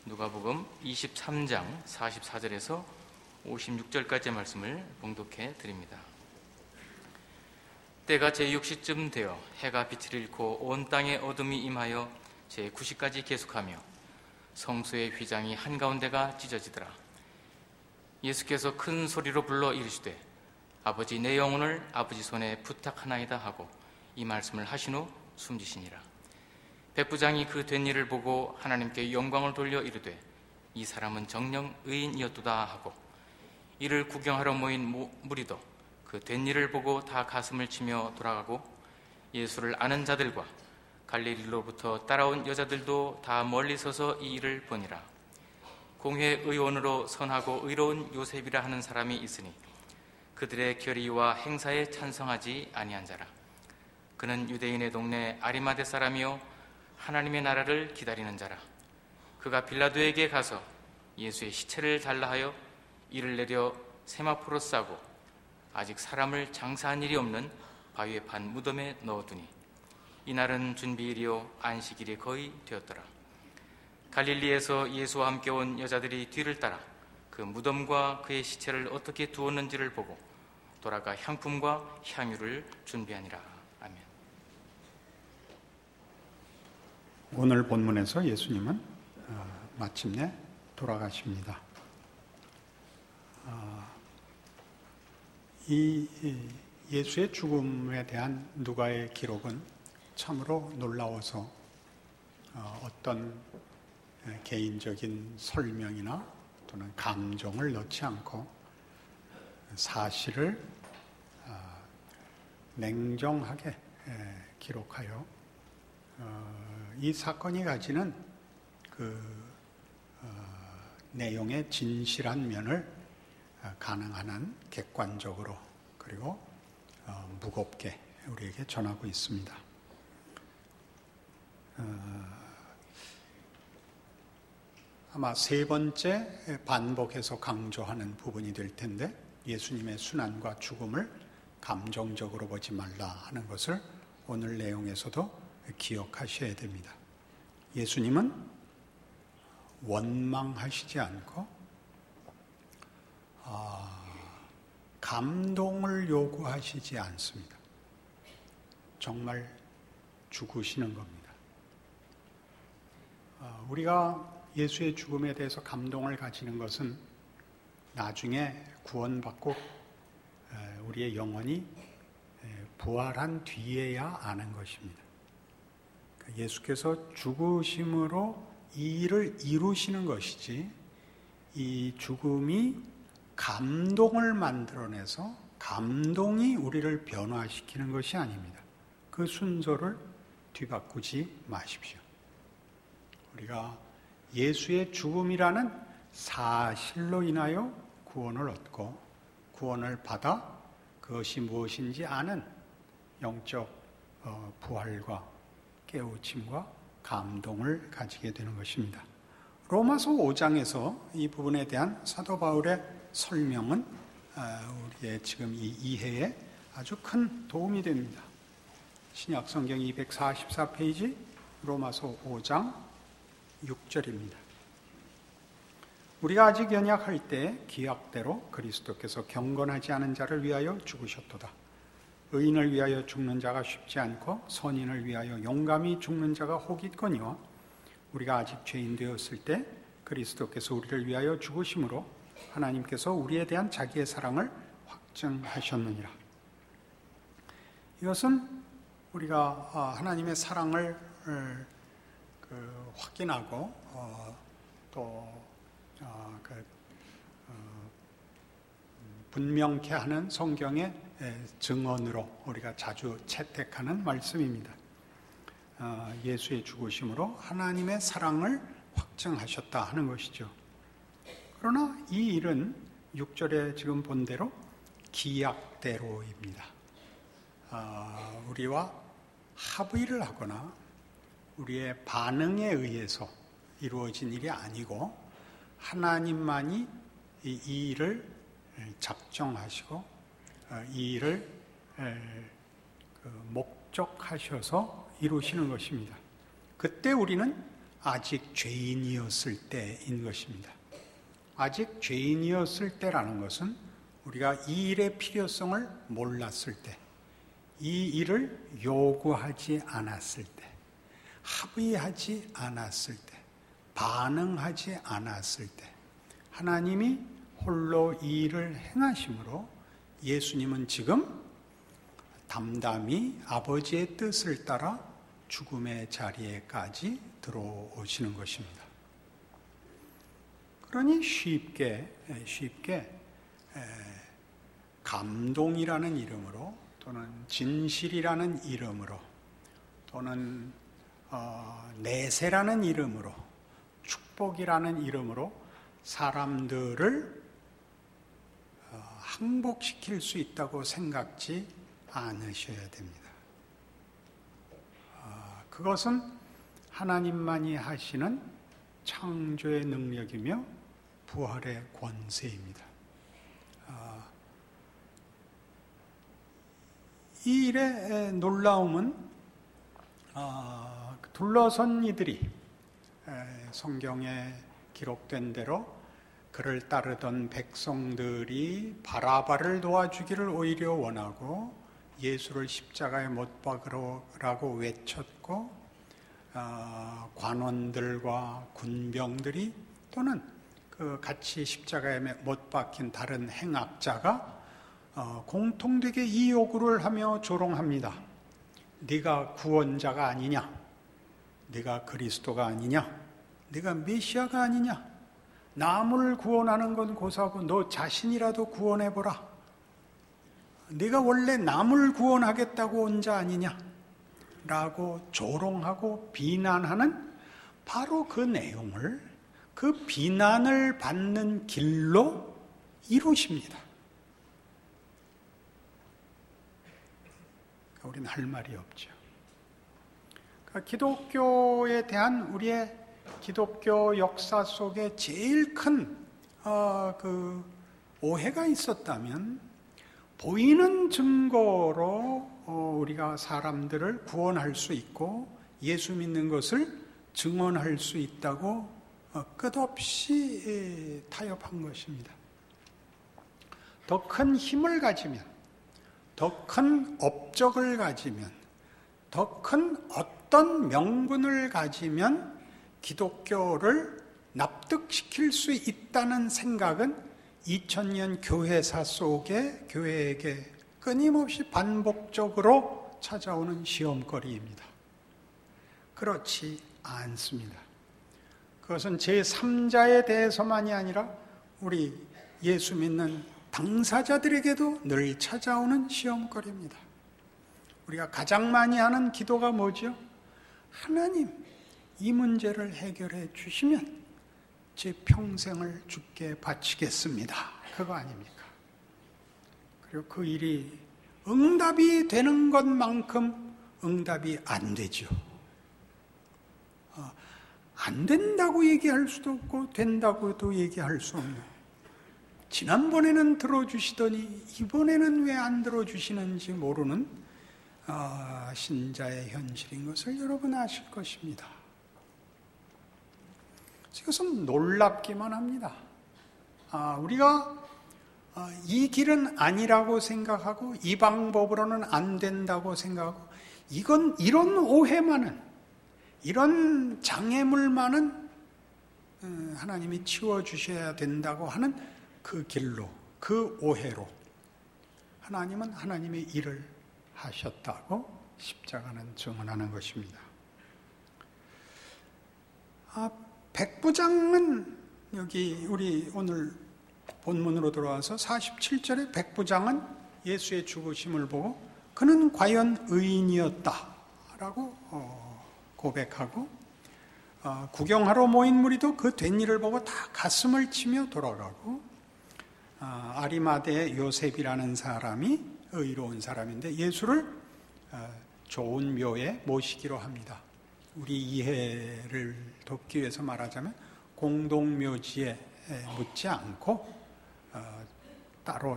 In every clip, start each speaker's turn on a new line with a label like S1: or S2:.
S1: 누가복음 23장 44절에서 56절까지의 말씀을 봉독해 드립니다. 때가 제6시쯤 되어 해가 빛을 잃고 온 땅에 어둠이 임하여 제9시까지 계속하며 성소의 휘장이 한가운데가 찢어지더라. 예수께서 큰 소리로 불러 이르시되 아버지, 내 영혼을 아버지 손에 부탁하나이다 하고 이 말씀을 하신 후 숨지시니라. 백부장이 그 된 일을 보고 하나님께 영광을 돌려 이르되 이 사람은 정녕 의인이었도다 하고, 이를 구경하러 모인 무리도 그 된 일을 보고 다 가슴을 치며 돌아가고, 예수를 아는 자들과 갈릴리로부터 따라온 여자들도 다 멀리 서서 이 일을 보니라. 공회 의원으로 선하고 의로운 요셉이라 하는 사람이 있으니 그들의 결의와 행사에 찬성하지 아니한 자라. 그는 유대인의 동네 아리마대 사람이요 하나님의 나라를 기다리는 자라. 그가 빌라도에게 가서 예수의 시체를 달라 하여 이를 내려 세마포로 싸고 아직 사람을 장사한 일이 없는 바위에 판 무덤에 넣어두니 이날은 준비일이요 안식일이 거의 되었더라. 갈릴리에서 예수와 함께 온 여자들이 뒤를 따라 그 무덤과 그의 시체를 어떻게 두었는지를 보고 돌아가 향품과 향유를 준비하니라. 아멘.
S2: 오늘 본문에서 예수님은 마침내 돌아가십니다. 이 예수의 죽음에 대한 누가의 기록은 참으로 놀라워서 어떤 개인적인 설명이나 또는 감정을 넣지 않고 사실을 냉정하게 기록하여 이 사건이 가지는 내용의 진실한 면을 가능한 한 객관적으로 그리고 무겁게 우리에게 전하고 있습니다. 아마 세 번째 반복해서 강조하는 부분이 될 텐데, 예수님의 순환과 죽음을 감정적으로 보지 말라 하는 것을 오늘 내용에서도 기억하셔야 됩니다. 예수님은 원망하시지 않고 감동을 요구하시지 않습니다. 정말 죽으시는 겁니다. 우리가 예수의 죽음에 대해서 감동을 가지는 것은 나중에 구원받고 우리의 영혼이 부활한 뒤에야 아는 것입니다. 예수께서 죽으심으로 이 일을 이루시는 것이지, 이 죽음이 감동을 만들어내서 감동이 우리를 변화시키는 것이 아닙니다. 그 순서를 뒤바꾸지 마십시오. 우리가 예수의 죽음이라는 사실로 인하여 구원을 얻고 구원을 받아 그것이 무엇인지 아는 영적 부활과 깨우침과 감동을 가지게 되는 것입니다. 로마서 5장에서 이 부분에 대한 사도 바울의 설명은 우리의 지금 이 이해에 아주 큰 도움이 됩니다. 신약 성경 244페이지 로마서 5장 6절입니다. 우리가 아직 연약할 때 기약대로 그리스도께서 경건하지 않은 자를 위하여 죽으셨도다. 의인을 위하여 죽는 자가 쉽지 않고 선인을 위하여 용감히 죽는 자가 혹 있거니와 우리가 아직 죄인 되었을 때 그리스도께서 우리를 위하여 죽으심으로 하나님께서 우리에 대한 자기의 사랑을 확증하셨느니라. 이것은 우리가 하나님의 사랑을 확인하고 또 분명케 하는 성경의 증언으로 우리가 자주 채택하는 말씀입니다. 예수의 죽으심으로 하나님의 사랑을 확증하셨다 하는 것이죠. 그러나 이 일은 6절에 지금 본 대로 기약대로입니다. 우리와 합의를 하거나 우리의 반응에 의해서 이루어진 일이 아니고 하나님만이 이 일을 작정하시고 이 일을 목적하셔서 이루시는 것입니다. 그때 우리는 아직 죄인이었을 때인 것입니다. 아직 죄인이었을 때라는 것은 우리가 이 일의 필요성을 몰랐을 때, 이 일을 요구하지 않았을 때, 합의하지 않았을 때, 반응하지 않았을 때, 하나님이 홀로 이 일을 행하심으로 예수님은 지금 담담히 아버지의 뜻을 따라 죽음의 자리에까지 들어오시는 것입니다. 그러니 쉽게 감동이라는 이름으로 또는 진실이라는 이름으로 또는 내세라는 이름으로 축복이라는 이름으로 사람들을 항복시킬 수 있다고 생각지 않으셔야 됩니다. 그것은 하나님만이 하시는 창조의 능력이며 부활의 권세입니다. 이 일의 놀라움은 둘러선 이들이 성경에 기록된 대로 그를 따르던 백성들이 바라바를 도와주기를 오히려 원하고 예수를 십자가에 못 박으라고 외쳤고 관원들과 군병들이 또는 그 같이 십자가에 못 박힌 다른 행악자가 공통되게 이 요구를 하며 조롱합니다. 네가 구원자가 아니냐? 네가 그리스도가 아니냐? 네가 메시아가 아니냐? 남을 구원하는 건 고사하고 너 자신이라도 구원해보라. 네가 원래 남을 구원하겠다고 온 자 아니냐? 라고 조롱하고 비난하는 바로 그 내용을 그 비난을 받는 길로 이루십니다. 우리는 할 말이 없죠. 그러니까 기독교에 대한 우리의 기독교 역사 속에 제일 큰 그 오해가 있었다면 보이는 증거로 우리가 사람들을 구원할 수 있고 예수 믿는 것을 증언할 수 있다고 끝없이 타협한 것입니다. 더 큰 힘을 가지면, 더 큰 업적을 가지면, 더 큰 어떤 명분을 가지면 기독교를 납득시킬 수 있다는 생각은 2000년 교회사 속에 교회에게 끊임없이 반복적으로 찾아오는 시험거리입니다. 그렇지 않습니다. 그것은 제3자에 대해서만이 아니라 우리 예수 믿는 당사자들에게도 늘 찾아오는 시험거리입니다. 우리가 가장 많이 하는 기도가 뭐죠? 하나님, 이 문제를 해결해 주시면 제 평생을 주께 바치겠습니다. 그거 아닙니까? 그리고 그 일이 응답이 되는 것만큼 응답이 안 되죠. 안 된다고 얘기할 수도 없고 된다고도 얘기할 수 없는, 지난번에는 들어주시더니 이번에는 왜 안 들어주시는지 모르는 신자의 현실인 것을 여러분 아실 것입니다. 이것은 놀랍기만 합니다. 우리가 이 길은 아니라고 생각하고 이 방법으로는 안 된다고 생각하고 이런 오해만은, 이런 장애물만은 하나님이 치워주셔야 된다고 하는 그 길로, 그 오해로 하나님은 하나님의 일을 하셨다고 십자가는 증언하는 것입니다. 백부장은 여기 우리 오늘 본문으로 돌아와서 47절에 백부장은 예수의 죽으심을 보고 그는 과연 의인이었다라고 고백하고 구경하러 모인 무리도 그 된 일을 보고 다 가슴을 치며 돌아가고 아리마대 요셉이라는 사람이 의로운 사람인데 예수를 좋은 묘에 모시기로 합니다. 우리 이해를 돕기 위해서 말하자면 공동묘지에 묻지 않고 따로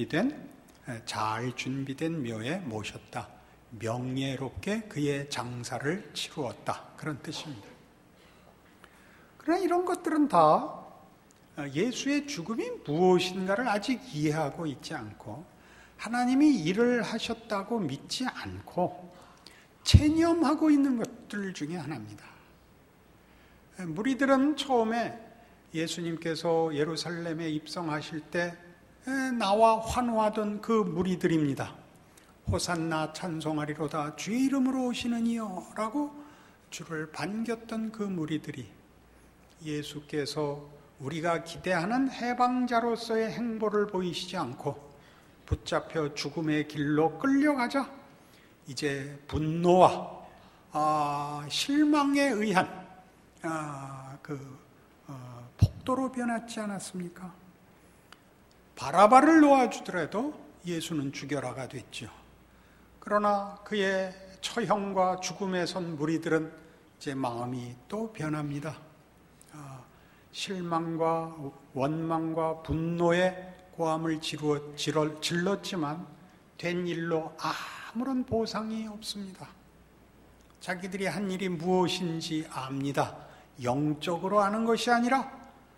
S2: 잘 준비된 묘에 모셨다. 명예롭게 그의 장사를 치루었다. 그런 뜻입니다. 그러나 이런 것들은 다 예수의 죽음이 무엇인가를 아직 이해하고 있지 않고 하나님이 일을 하셨다고 믿지 않고 체념하고 있는 것들 중에 하나입니다. 무리들은 처음에 예수님께서 예루살렘에 입성하실 때 나와 환호하던 그 무리들입니다. 호산나 찬송하리로다 주의 이름으로 오시는 이여 라고 주를 반겼던 그 무리들이 예수께서 우리가 기대하는 해방자로서의 행보를 보이시지 않고 붙잡혀 죽음의 길로 끌려가자 이제 분노와 실망에 의한 폭도로 변했지 않았습니까? 바라바를 놓아주더라도 예수는 죽여라가 됐죠. 그러나 그의 처형과 죽음에 선 무리들은 이제 마음이 또 변합니다. 실망과 원망과 분노의 고함을 질렀지만 된 일로 아무런 보상이 없습니다. 자기들이 한 일이 무엇인지 압니다. 영적으로 아는 것이 아니라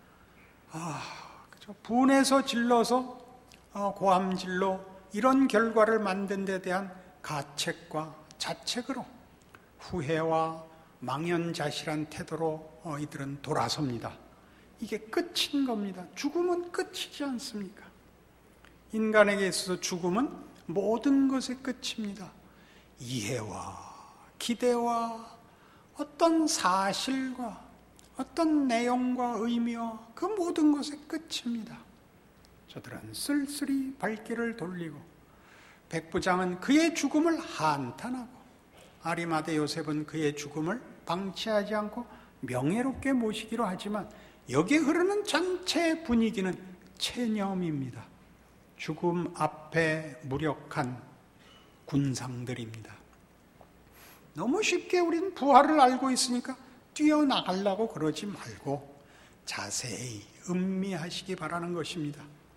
S2: 분해서 질러서 고함질로 이런 결과를 만든 데 대한 가책과 자책으로 후회와 망연자실한 태도로 이들은 돌아섭니다. 이게 끝인 겁니다. 죽음은 끝이지 않습니까? 인간에게 있어서 죽음은 모든 것의 끝입니다. 이해와 기대와 어떤 사실과 어떤 내용과 의미와 그 모든 것의 끝입니다. 저들은 쓸쓸히 발길을 돌리고 백부장은 그의 죽음을 한탄하고 아리마대 요셉은 그의 죽음을 방치하지 않고 명예롭게 모시기로 하지만 여기에 흐르는 전체 분위기는 체념입니다. 죽음 앞에 무력한 군상들입니다. 너무 쉽게 우리는 부활을 알고 있으니까 뛰어나가려고 그러지 말고 자세히 음미하시기 바라는 것입니다.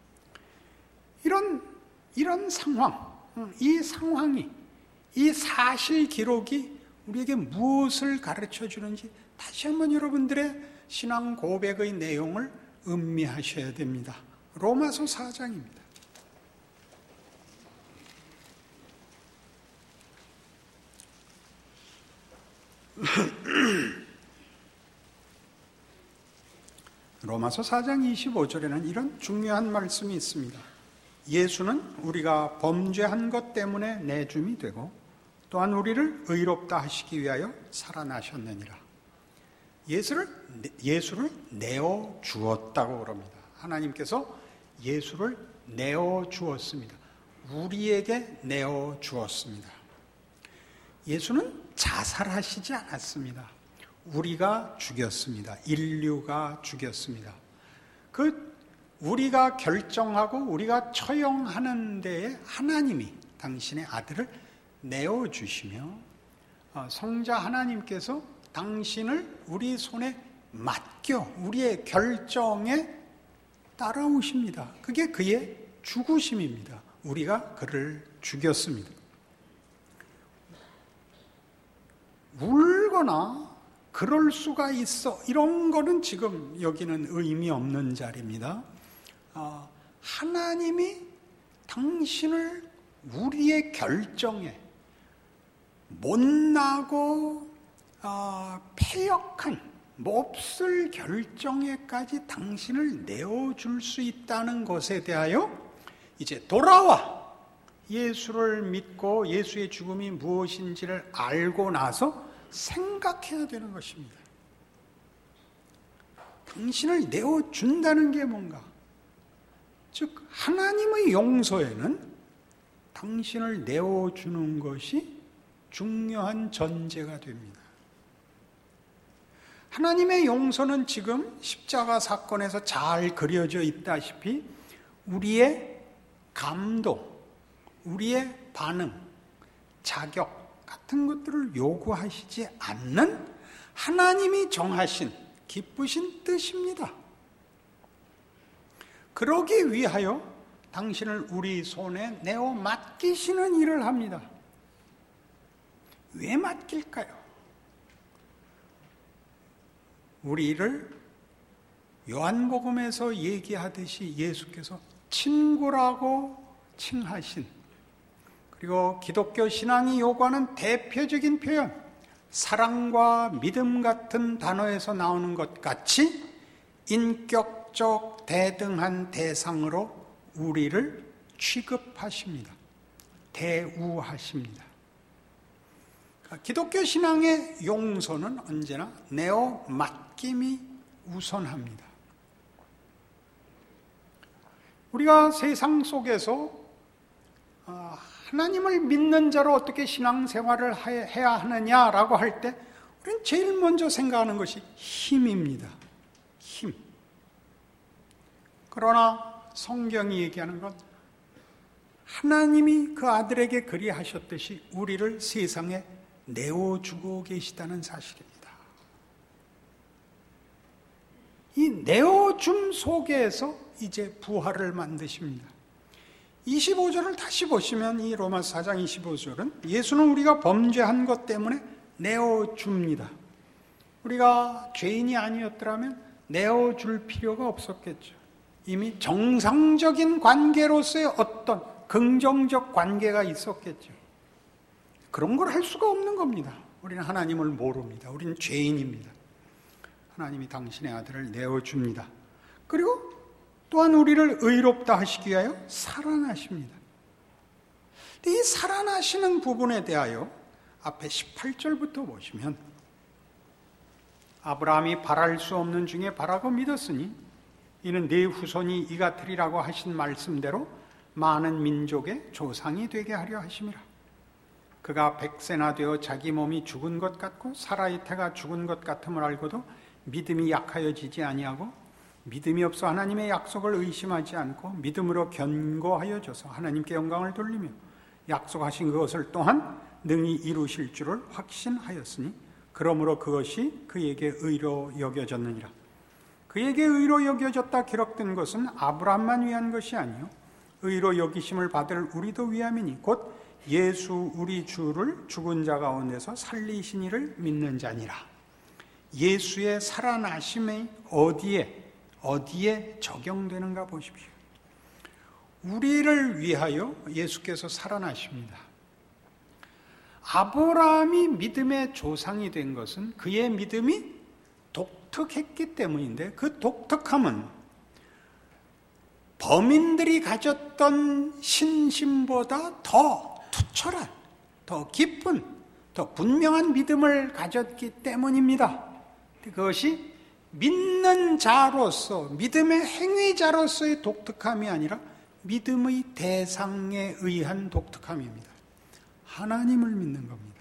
S2: 이런 상황, 이 상황이, 이 사실 기록이 우리에게 무엇을 가르쳐 주는지 다시 한번 여러분들의 신앙 고백의 내용을 음미하셔야 됩니다. 로마서 4장입니다. 로마서 4장 25절에는 이런 중요한 말씀이 있습니다. 예수는 우리가 범죄한 것 때문에 내줌이 되고 또한 우리를 의롭다 하시기 위하여 살아나셨느니라. 예수를 내어 주었다고 그럽니다. 하나님께서 예수를 내어 주었습니다. 우리에게 내어 주었습니다. 예수는 자살하시지 않았습니다. 우리가 죽였습니다. 인류가 죽였습니다. 우리가 결정하고 우리가 처형하는 데에 하나님이 당신의 아들을 내어주시며 성자 하나님께서 당신을 우리 손에 맡겨 우리의 결정에 따라오십니다. 그게 그의 죽으심입니다. 우리가 그를 죽였습니다. 울거나 그럴 수가 있어 이런 거는 지금 여기는 의미 없는 자리입니다. 하나님이 당신을 우리의 결정에 못나고 패역한 몹쓸 결정에까지 당신을 내어줄 수 있다는 것에 대하여 이제 돌아와 예수를 믿고 예수의 죽음이 무엇인지를 알고 나서 생각해야 되는 것입니다. 당신을 내어준다는 게 뭔가? 즉 하나님의 용서에는 당신을 내어주는 것이 중요한 전제가 됩니다. 하나님의 용서는 지금 십자가 사건에서 잘 그려져 있다시피 우리의 감동, 우리의 반응, 자격 같은 것들을 요구하시지 않는 하나님이 정하신 기쁘신 뜻입니다. 그러기 위하여 당신을 우리 손에 내어 맡기시는 일을 합니다. 왜 맡길까요? 우리를 요한복음에서 얘기하듯이 예수께서 친구라고 칭하신, 그리고 기독교 신앙이 요구하는 대표적인 표현, 사랑과 믿음 같은 단어에서 나오는 것 같이 인격적 대등한 대상으로 우리를 취급하십니다. 대우하십니다. 기독교 신앙의 용서는 언제나 내어 맡김이 우선합니다. 우리가 세상 속에서 하나님을 믿는 자로 어떻게 신앙생활을 해야 하느냐라고 할 때 우리는 제일 먼저 생각하는 것이 힘입니다. 힘. 그러나 성경이 얘기하는 건 하나님이 그 아들에게 그리하셨듯이 우리를 세상에 내어주고 계시다는 사실입니다. 이 내어줌 속에서 이제 부활을 만드십니다. 25절을 다시 보시면 이 로마서 4장 25절은 예수는 우리가 범죄한 것 때문에 내어줍니다. 우리가 죄인이 아니었더라면 내어줄 필요가 없었겠죠. 이미 정상적인 관계로서의 어떤 긍정적 관계가 있었겠죠. 그런 걸 할 수가 없는 겁니다. 우리는 하나님을 모릅니다. 우리는 죄인입니다. 하나님이 당신의 아들을 내어줍니다. 그리고 또한 우리를 의롭다 하시기 위하여 살아나십니다. 이 살아나시는 부분에 대하여 앞에 18절부터 보시면 아브라함이 바랄 수 없는 중에 바라고 믿었으니 이는 네 후손이 이 같으리라고 하신 말씀대로 많은 민족의 조상이 되게 하려 하심이라. 그가 100세나 되어 자기 몸이 죽은 것 같고 사라의 태가 죽은 것 같음을 알고도 믿음이 약하여지지 아니하고 믿음이 없어 하나님의 약속을 의심하지 않고 믿음으로 견고하여져서 하나님께 영광을 돌리며 약속하신 그것을 또한 능히 이루실 줄을 확신하였으니 그러므로 그것이 그에게 의로 여겨졌느니라. 그에게 의로 여겨졌다 기록된 것은 아브라함만 위한 것이 아니요 의로 여기심을 받을 우리도 위함이니 곧 예수 우리 주를 죽은 자 가운데서 살리신 이를 믿는 자니라. 예수의 살아나심이 어디에 적용되는가 보십시오. 우리를 위하여 예수께서 살아나십니다. 아브라함이 믿음의 조상이 된 것은 그의 믿음이 독특했기 때문인데 그 독특함은 범인들이 가졌던 신심보다 더 투철한, 더 깊은, 더 분명한 믿음을 가졌기 때문입니다. 그것이 믿는 자로서, 믿음의 행위자로서의 독특함이 아니라 믿음의 대상에 의한 독특함입니다. 하나님을 믿는 겁니다.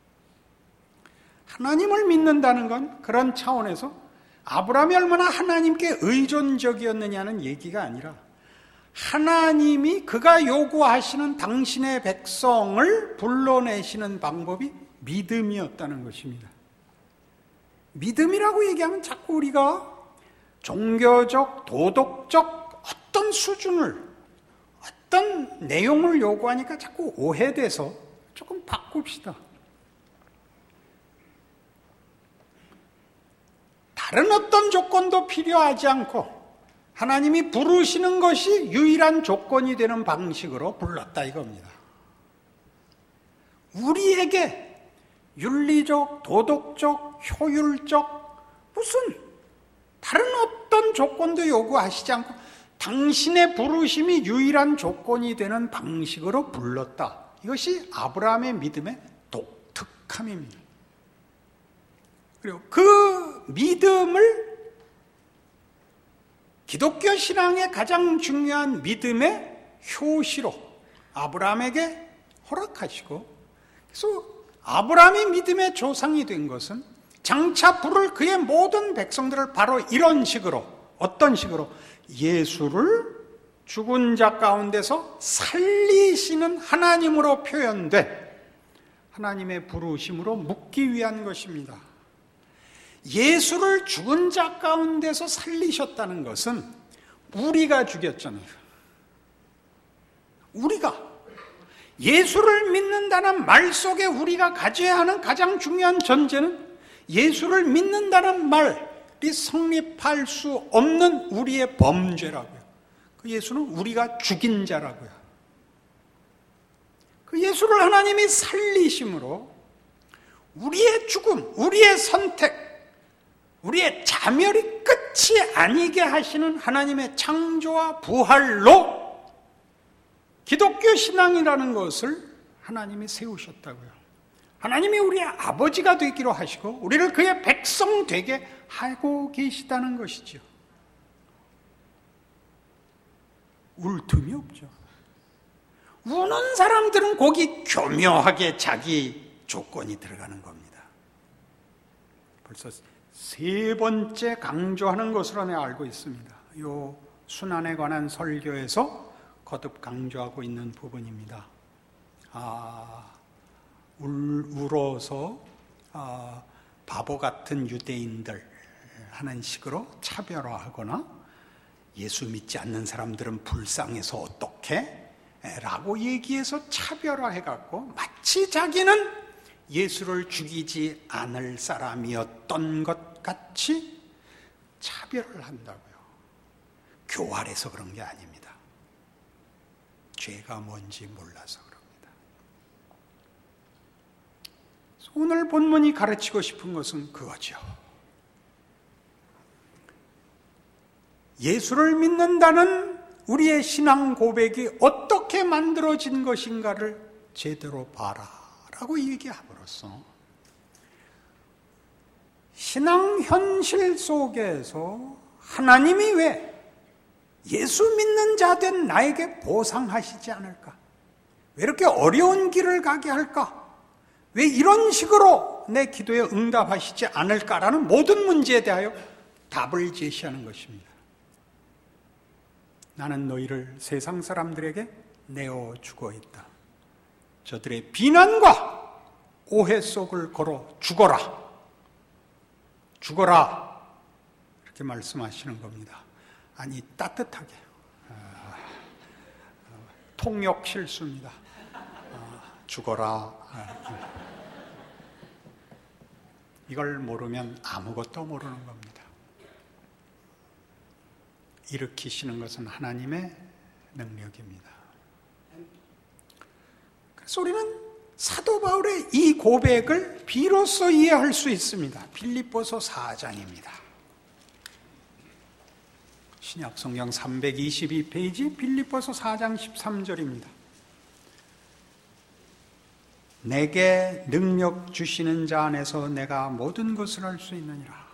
S2: 하나님을 믿는다는 건 그런 차원에서 아브라함이 얼마나 하나님께 의존적이었느냐는 얘기가 아니라 하나님이 그가 요구하시는 당신의 백성을 불러내시는 방법이 믿음이었다는 것입니다. 믿음이라고 얘기하면 자꾸 우리가 종교적, 도덕적 어떤 수준을, 어떤 내용을 요구하니까 자꾸 오해돼서 조금 바꿉시다. 다른 어떤 조건도 필요하지 않고 하나님이 부르시는 것이 유일한 조건이 되는 방식으로 불렀다 이겁니다. 우리에게 윤리적, 도덕적, 효율적 무슨 다른 어떤 조건도 요구하시지 않고 당신의 부르심이 유일한 조건이 되는 방식으로 불렀다. 이것이 아브라함의 믿음의 독특함입니다. 그리고 그 믿음을 기독교 신앙의 가장 중요한 믿음의 효시로 아브라함에게 허락하시고, 그래서 아브라함이 믿음의 조상이 된 것은 장차 부를 그의 모든 백성들을 바로 이런 식으로, 어떤 식으로? 예수를 죽은 자 가운데서 살리시는 하나님으로 표현돼 하나님의 부르심으로 묻기 위한 것입니다. 예수를 죽은 자 가운데서 살리셨다는 것은 우리가 죽였잖아요. 우리가 예수를 믿는다는 말 속에 우리가 가져야 하는 가장 중요한 전제는 예수를 믿는다는 말, 성립할 수 없는 우리의 범죄라고요. 그 예수는 우리가 죽인 자라고요. 그 예수를 하나님이 살리심으로 우리의 죽음, 우리의 선택, 우리의 자멸이 끝이 아니게 하시는 하나님의 창조와 부활로 기독교 신앙이라는 것을 하나님이 세우셨다고요. 하나님이 우리의 아버지가 되기로 하시고 우리를 그의 백성 되게 하고 계시다는 것이죠. 울 틈이 없죠. 우는 사람들은 거기 교묘하게 자기 조건이 들어가는 겁니다. 벌써 3번째 강조하는 것으로 내가 알고 있습니다. 이 순환에 관한 설교에서 거듭 강조하고 있는 부분입니다. 울어서 바보 같은 유대인들 하는 식으로 차별화하거나 예수 믿지 않는 사람들은 불쌍해서 어떡해? 라고 얘기해서 차별화해갖고 마치 자기는 예수를 죽이지 않을 사람이었던 것 같이 차별을 한다고요. 교활해서 그런 게 아닙니다. 죄가 뭔지 몰라서 그럽니다. 오늘 본문이 가르치고 싶은 것은 그거죠. 예수를 믿는다는 우리의 신앙 고백이 어떻게 만들어진 것인가를 제대로 봐라 라고 얘기함으로써 신앙 현실 속에서 하나님이 왜 예수 믿는 자 된 나에게 보상하시지 않을까? 왜 이렇게 어려운 길을 가게 할까? 왜 이런 식으로 내 기도에 응답하시지 않을까라는 모든 문제에 대하여 답을 제시하는 것입니다. 나는 너희를 세상 사람들에게 내어주고 있다. 저들의 비난과 오해 속을 걸어 죽어라. 죽어라. 이렇게 말씀하시는 겁니다. 아니, 따뜻하게. 통역 실수입니다. 죽어라. 이걸 모르면 아무것도 모르는 겁니다. 일으키시는 것은 하나님의 능력입니다. 그래서 우리는 사도 바울의 이 고백을 비로소 이해할 수 있습니다. 빌립보서 4장입니다. 신약 성경 322페이지 빌립보서 4장 13절입니다. 내게 능력 주시는 자 안에서 내가 모든 것을 할 수 있느니라.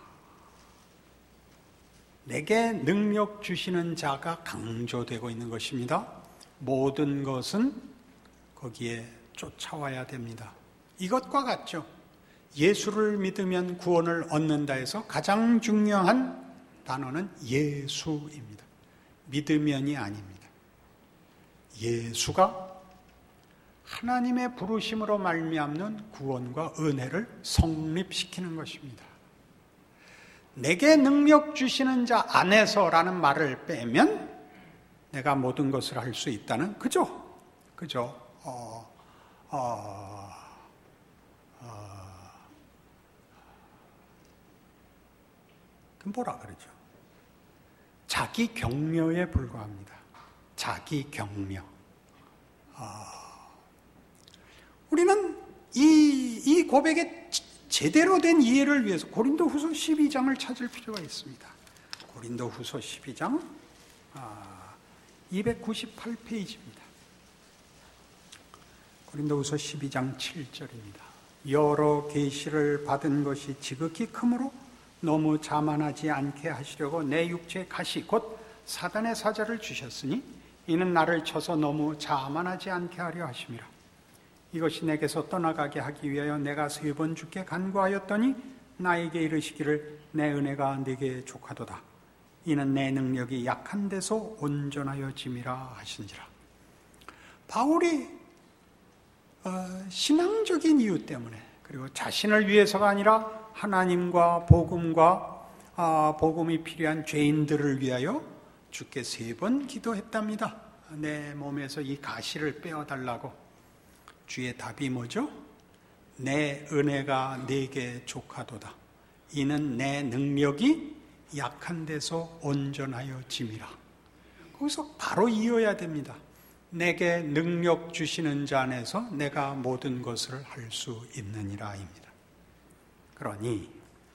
S2: 내게 능력 주시는 자가 강조되고 있는 것입니다. 모든 것은 거기에 쫓아와야 됩니다. 이것과 같죠. 예수를 믿으면 구원을 얻는다 해서 가장 중요한 단어는 예수입니다. 믿으면이 아닙니다. 예수가 하나님의 부르심으로 말미암는 구원과 은혜를 성립시키는 것입니다. 내게 능력 주시는 자 안에서라는 말을 빼면 내가 모든 것을 할 수 있다는 그죠? 뭐라 그러죠? 자기 격려에 불과합니다. 자기 격려. 우리는 이 고백의 제대로 된 이해를 위해서 고린도후서 12장을 찾을 필요가 있습니다. 고린도후서 12장 298페이지입니다. 고린도후서 12장 7절입니다. 여러 계시를 받은 것이 지극히 크므로 너무 자만하지 않게 하시려고 내 육체의 가시 곧 사단의 사자를 주셨으니 이는 나를 쳐서 너무 자만하지 않게 하려 하심이라. 이것이 내게서 떠나가게 하기 위하여 내가 3번 주께 간구하였더니 나에게 이르시기를 내 은혜가 네게 족하도다. 이는 내 능력이 약한 데서 온전하여짐이라 하신지라. 바울이 신앙적인 이유 때문에 그리고 자신을 위해서가 아니라 하나님과 복음과 복음이 필요한 죄인들을 위하여 주께 3번 기도했답니다. 내 몸에서 이 가시를 빼어달라고. 주의 답이 뭐죠? 내 은혜가 네게 족하도다. 이는 내 능력이 약한 데서 온전하여 짐이라. 거기서 바로 이어야 됩니다. 내게 능력 주시는 자 안에서 내가 모든 것을 할 수 있느니라입니다. 그러니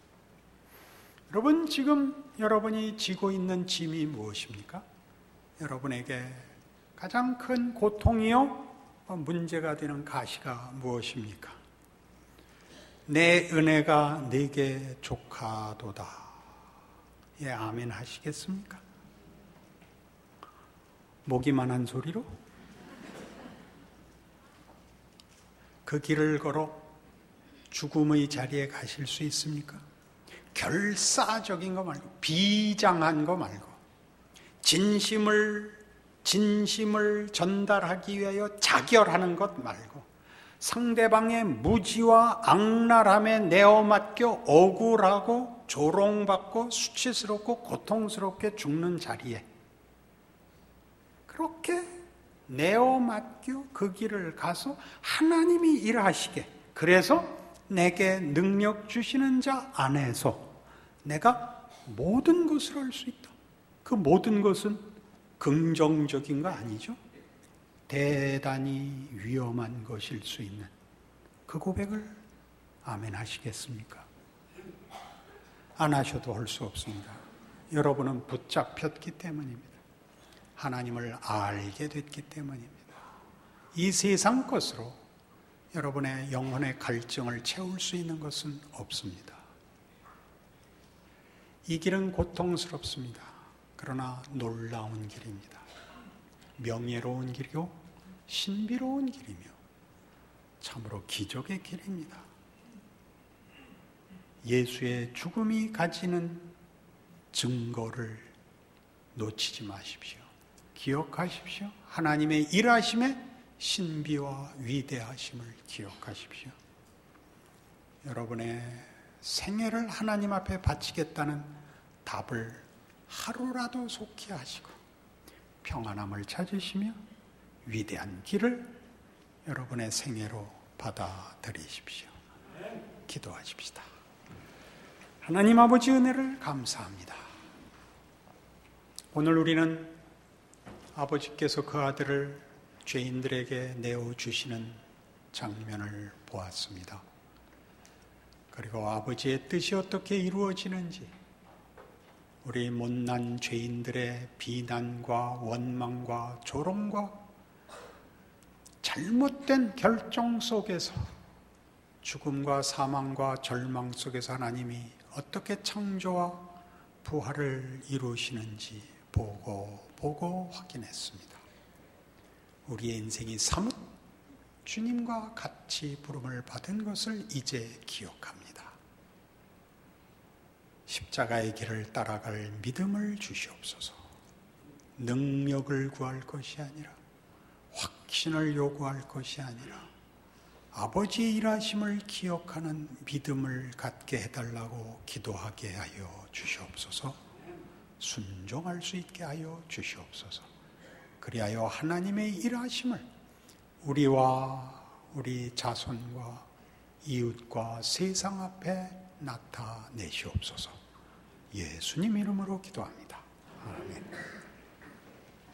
S2: 여러분, 지금 여러분이 지고 있는 짐이 무엇입니까? 여러분에게 가장 큰 고통이요 문제가 되는 가시가 무엇입니까? 내 은혜가 네게 족하도다. 예, 아멘 하시겠습니까? 모기만한 소리로? 그 길을 걸어 죽음의 자리에 가실 수 있습니까? 결사적인 거 말고, 비장한 거 말고, 진심을 전달하기 위하여 자결하는 것 말고, 상대방의 무지와 악랄함에 내어맡겨 억울하고 조롱받고 수치스럽고 고통스럽게 죽는 자리에 그렇게 내어맡겨 그 길을 가서 하나님이 일하시게, 그래서 내게 능력 주시는 자 안에서 내가 모든 것을 할 수 있다. 그 모든 것은 긍정적인 거 아니죠? 대단히 위험한 것일 수 있는 그 고백을 아멘 하시겠습니까? 안 하셔도 할 수 없습니다. 여러분은 붙잡혔기 때문입니다. 하나님을 알게 됐기 때문입니다. 이 세상 것으로 여러분의 영혼의 갈증을 채울 수 있는 것은 없습니다. 이 길은 고통스럽습니다. 그러나 놀라운 길입니다. 명예로운 길이요 신비로운 길이며 참으로 기적의 길입니다. 예수의 죽음이 가지는 증거를 놓치지 마십시오. 기억하십시오. 하나님의 일하심의 신비와 위대하심을 기억하십시오. 여러분의 생애를 하나님 앞에 바치겠다는 답을 하루라도 속히 하시고 평안함을 찾으시며 위대한 길을 여러분의 생애로 받아들이십시오. 기도하십시다. 하나님 아버지 은혜를 감사합니다. 오늘 우리는 아버지께서 그 아들을 죄인들에게 내어주시는 장면을 보았습니다. 그리고 아버지의 뜻이 어떻게 이루어지는지, 우리 못난 죄인들의 비난과 원망과 조롱과 잘못된 결정 속에서, 죽음과 사망과 절망 속에서 하나님이 어떻게 창조와 부활을 이루시는지 보고 확인했습니다. 우리의 인생이 사뭇 주님과 같이 부름을 받은 것을 이제 기억합니다. 십자가의 길을 따라갈 믿음을 주시옵소서. 능력을 구할 것이 아니라, 확신을 요구할 것이 아니라, 아버지의 일하심을 기억하는 믿음을 갖게 해달라고 기도하게 하여 주시옵소서. 순종할 수 있게 하여 주시옵소서. 그리하여 하나님의 일하심을 우리와 우리 자손과 이웃과 세상 앞에 나타내시옵소서. 예수님 이름으로 기도합니다. 아멘.